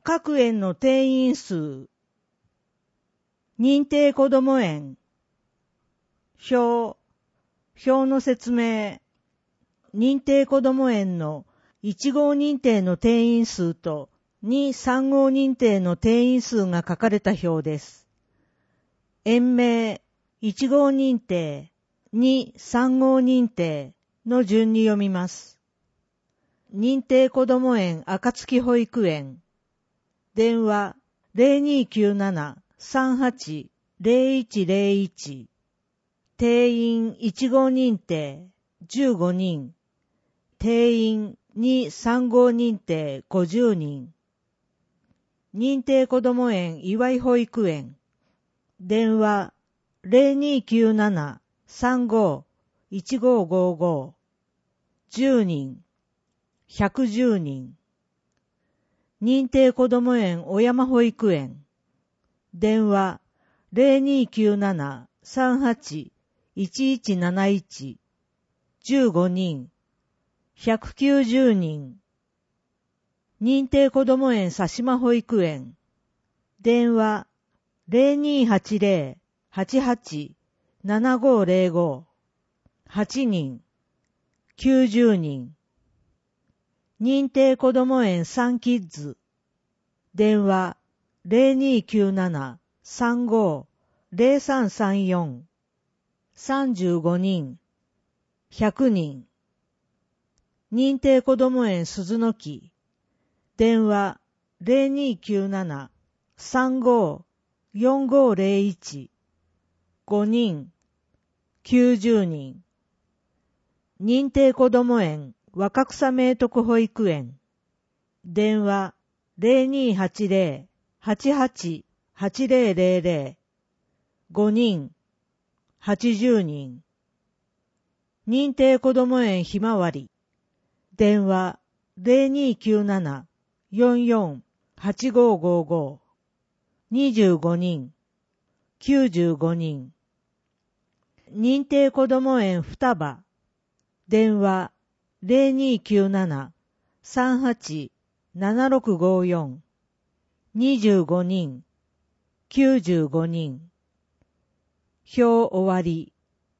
各園の定員数。認定こども園。表の説明。認定こども園の1号認定の定員数と2、3号認定の定員数が書かれた表です。園名、1号認定、2、3号認定の順に読みます。認定こども園暁保育園。電話0297-38-0101。定員1号認定15人。定員2、3号認定50人。認定こども園岩井保育園。電話0297-35-1555。10人。110人。認定こども園小山保育園。電話0297-38-1171。15人。190人。認定こども園佐島保育園。電話0280-88-7505。8人。90人。認定こども園サンキッズ。電話0297-35-0334。35人。100人。認定こども園鈴の木。電話0297-35-4501。5人。90人。認定こども園若草明徳保育園。電話0280-88-8000。5人。80人。認定こども園ひまわり。電話0297-44-8555。25人。95人。認定こども園双葉。電話0297-38-7654。25人。95人。表終わり。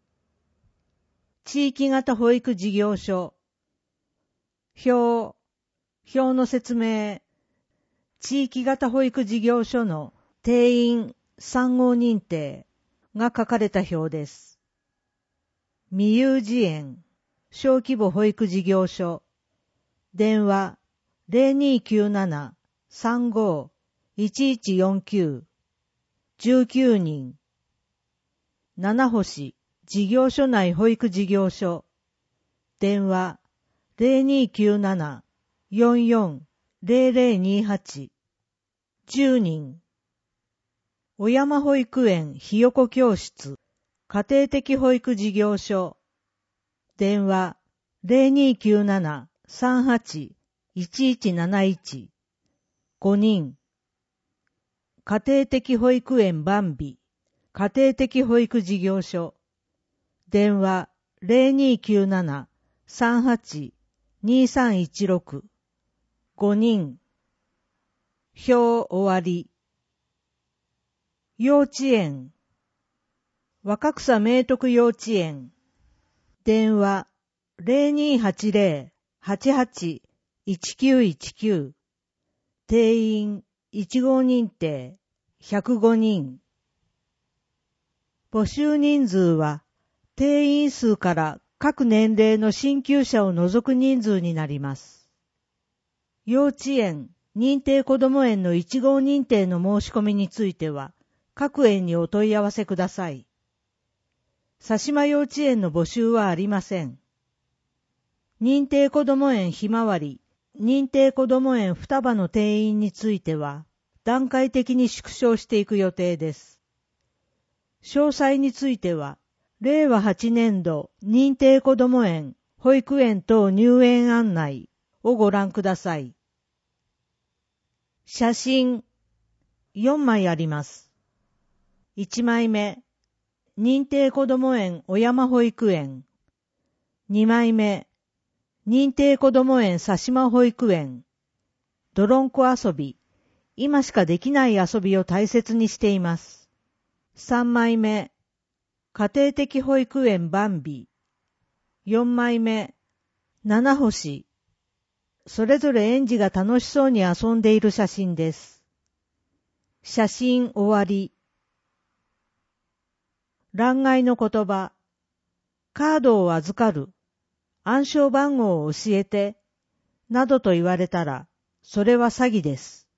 地域型保育事業所。表の説明。地域型保育事業所の定員3号認定が書かれた表です。未有児園小規模保育事業所。電話0297-35-1149。19人。七星事業所内保育事業所。電話0297-44-0028。10人。小山保育園ひよこ教室家庭的保育事業所。電話0297-38-1171。5人。家庭的保育園ばんび家庭的保育事業所。電話0297-38-2316。5人。表終わり。幼稚園。若草明徳幼稚園。電話0280-88-1919。定員1号認定105人。募集人数は定員数から各年齢の進級者を除く人数になります。幼稚園、認定こども園の1号認定の申し込みについては各園にお問い合わせください。佐島幼稚園の募集はありません。認定こども園ひまわり、認定こども園双葉の定員については段階的に縮小していく予定です。詳細については、令和8年度認定こども園、保育園等入園案内をご覧ください。写真4枚あります。1枚目、認定こども園小山保育園。2枚目、認定こども園佐島保育園。泥んこ遊び、 今しかできない遊びを大切にしています。3枚目、家庭的保育園バンビ。4枚目、七星。それぞれ園児が楽しそうに遊んでいる写真です。写真終わり。欄外の言葉。カードを預かる。暗証番号を教えて。などと言われたら、それは詐欺です。